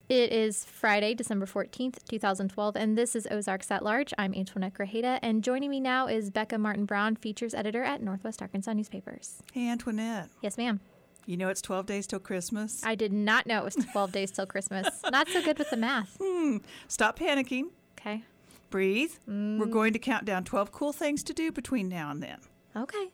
It is Friday, December 14th, 2012, and this is Ozarks at Large. I'm Antoinette Grajeda, and joining me now is Becca Martin-Brown, features editor at Northwest Arkansas Newspapers. Hey, Antoinette. Yes, ma'am. You know it's 12 days till Christmas? I did not know it was 12 days till Christmas. Not so good with the math. Stop panicking. Okay. Breathe. We're going to count down 12 cool things to do between now and then. Okay.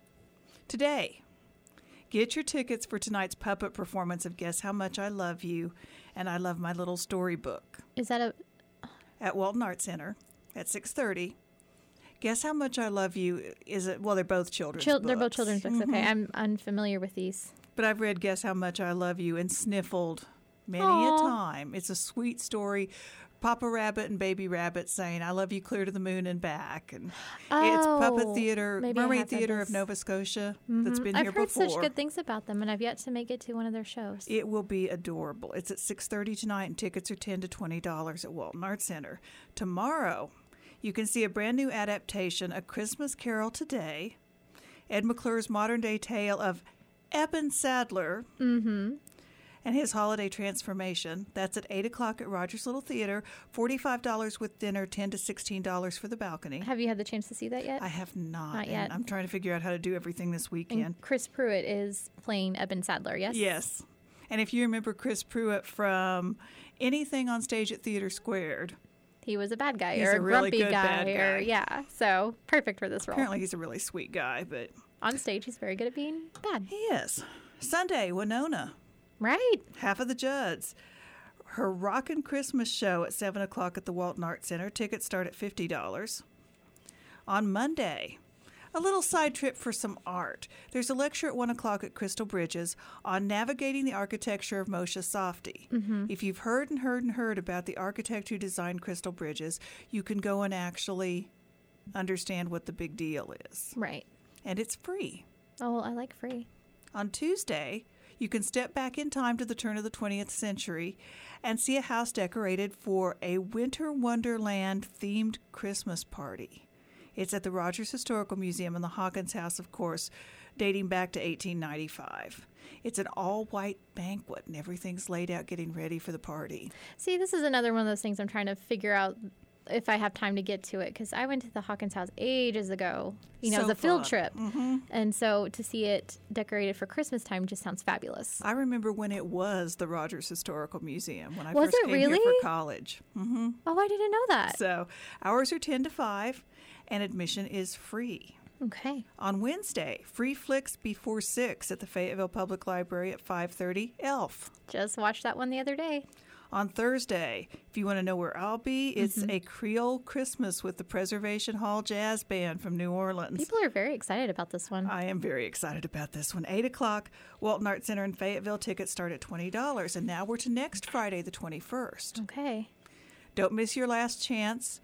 Today, get your tickets for tonight's puppet performance of Guess How Much I Love You and I Love My Little Storybook. Is that at Walton Art Center at 6:30. Guess How Much I Love You is it? Well, they're both children's books. They're both children's books. Okay, I'm unfamiliar with these. But I've read Guess How Much I Love You and sniffled many a time. It's a sweet story. Papa Rabbit and Baby Rabbit saying, I love you clear to the moon and back. And it's Puppet Theater, Mermaid Theater of Nova Scotia that's been here before. I've heard such good things about them, and I've yet to make it to one of their shows. It will be adorable. It's at 6:30 tonight, and tickets are $10 to $20 at Walton Art Center. Tomorrow, you can see a brand new adaptation, A Christmas Carol Today, Ed McClure's modern-day tale of Eben Sadler. And his holiday transformation. That's at 8 o'clock at Rogers Little Theater. $45 with dinner, $10 to $16 for the balcony. Have you had the chance to see that yet? I have not. Not yet. I'm trying to figure out how to do everything this weekend. And Chris Pruitt is playing Eben Sadler, yes? Yes. And if you remember Chris Pruitt from anything on stage at Theater Squared, he was a bad guy. He's or a really grumpy good guy, bad guy. Yeah, so perfect for this role. Apparently he's a really sweet guy, but on stage he's very good at being bad. He is. Sunday, Winona. Right. Half of the Judds. Her Rockin' Christmas show at 7 o'clock at the Walton Art Center. Tickets start at $50. On Monday, a little side trip for some art. There's a lecture at 1 o'clock at Crystal Bridges on navigating the architecture of Moshe Safdie. If you've heard about the architect who designed Crystal Bridges, you can go and actually understand what the big deal is. Right. And it's free. Oh, well, I like free. On Tuesday, you can step back in time to the turn of the 20th century and see a house decorated for a Winter Wonderland themed Christmas party. It's at the Rogers Historical Museum in the Hawkins House, of course, dating back to 1895. It's an all-white banquet, and everything's laid out getting ready for the party. See, this is another one of those things I'm trying to figure out if I have time to get to it, because I went to the Hawkins House ages ago, as a field trip. And so to see it decorated for Christmas time just sounds fabulous. I remember when it was the Rogers Historical Museum when I Was first it came really? here for college. Oh, I didn't know that. So hours are 10 to 5, and admission is free. Okay. On Wednesday, Free Flicks Before 6 at the Fayetteville Public Library at 5:30, Elf. Just watched that one the other day. On Thursday, if you want to know where I'll be, it's a Creole Christmas with the Preservation Hall Jazz Band from New Orleans. People are very excited about this one. I am very excited about this one. 8 o'clock, Walton Art Center in Fayetteville. Tickets start at $20. And now we're to next Friday, the 21st. Okay. Don't miss your last chance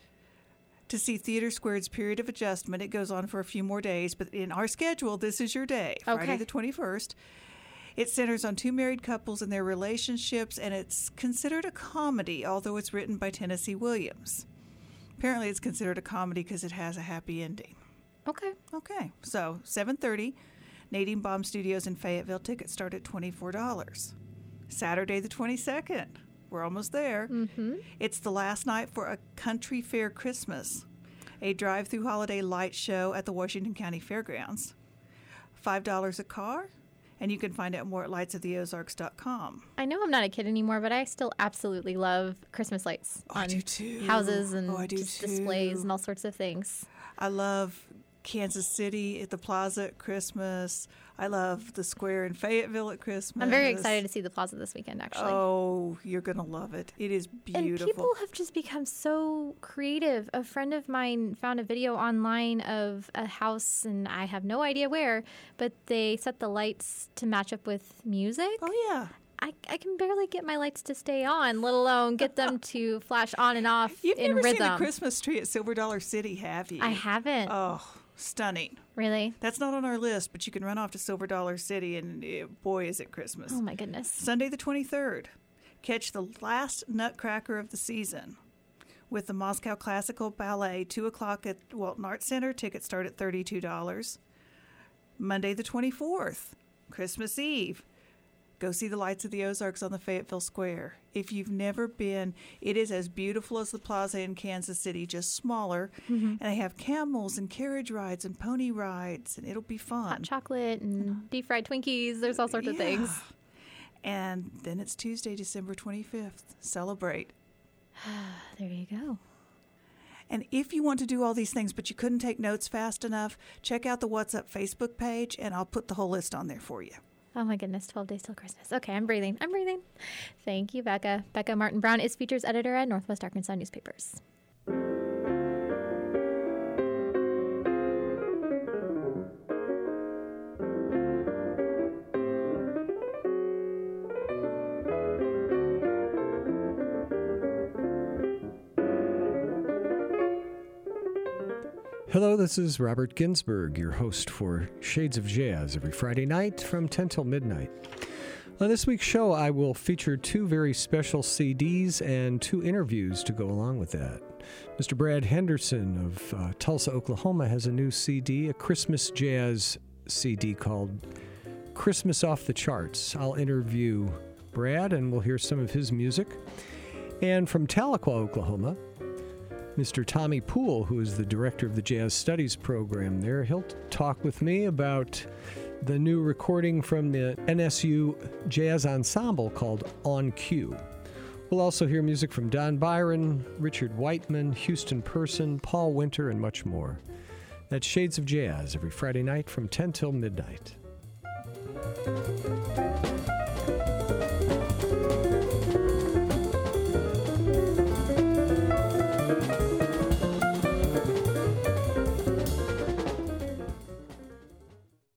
to see Theater Squared's Period of Adjustment. It goes on for a few more days, but in our schedule, this is your day, Friday the 21st. It centers on two married couples and their relationships, and it's considered a comedy, although it's written by Tennessee Williams. Apparently it's considered a comedy because it has a happy ending. Okay. Okay, so 7:30, Nadine Baum Studios in Fayetteville. Tickets start at $24. Saturday the 22nd. We're almost there. It's the last night for a Country Fair Christmas, a drive-through holiday light show at the Washington County Fairgrounds. $5 a car, and you can find out more at lightsoftheozarks.com. I know I'm not a kid anymore, but I still absolutely love Christmas lights on I do too. houses and I do just too. displays and all sorts of things. I love Kansas City at the Plaza at Christmas. I love the Square in Fayetteville at Christmas. I'm very excited to see the Plaza this weekend, actually. Oh, you're going to love it. It is beautiful. And people have just become so creative. A friend of mine found a video online of a house, and I have no idea where, but they set the lights to match up with music. Oh, yeah. I can barely get my lights to stay on, let alone get them to flash on and off You've in never rhythm. seen the Christmas tree at Silver Dollar City, have you? I haven't. Oh, stunning. Really? That's not on our list, but you can run off to Silver Dollar City, and boy, is it Christmas. Oh, my goodness. Sunday the 23rd, catch the last Nutcracker of the season with the Moscow Classical Ballet, 2 o'clock at Walton Art Center. Tickets start at $32. Monday the 24th, Christmas Eve, Go see the Lights of the Ozarks on the Fayetteville Square. If you've never been, it is as beautiful as the plaza in Kansas City, just smaller. And they have camels and carriage rides and pony rides, and it'll be fun. Hot chocolate and deep fried Twinkies. There's all sorts of things. And then it's Tuesday, December 25th. Celebrate. There you go. And if you want to do all these things, but you couldn't take notes fast enough, check out the What's Up Facebook page, and I'll put the whole list on there for you. Oh my goodness, 12 days till Christmas. Okay, I'm breathing. Thank you, Becca. Becca Martin Brown is features editor at Northwest Arkansas Newspapers. Hello, this is Robert Ginsburg, your host for Shades of Jazz every Friday night from 10 till midnight. On this week's show, I will feature 2 very special CDs and 2 interviews to go along with that. Mr. Brad Henderson of Tulsa, Oklahoma has a new CD, a Christmas jazz CD called Christmas Off the Charts. I'll interview Brad and we'll hear some of his music. And from Tahlequah, Oklahoma, Mr. Tommy Poole, who is the director of the Jazz Studies program there, he'll talk with me about the new recording from the NSU Jazz Ensemble called On Cue. We'll also hear music from Don Byron, Richard Whiteman, Houston Person, Paul Winter, and much more. That's Shades of Jazz every Friday night from 10 till midnight.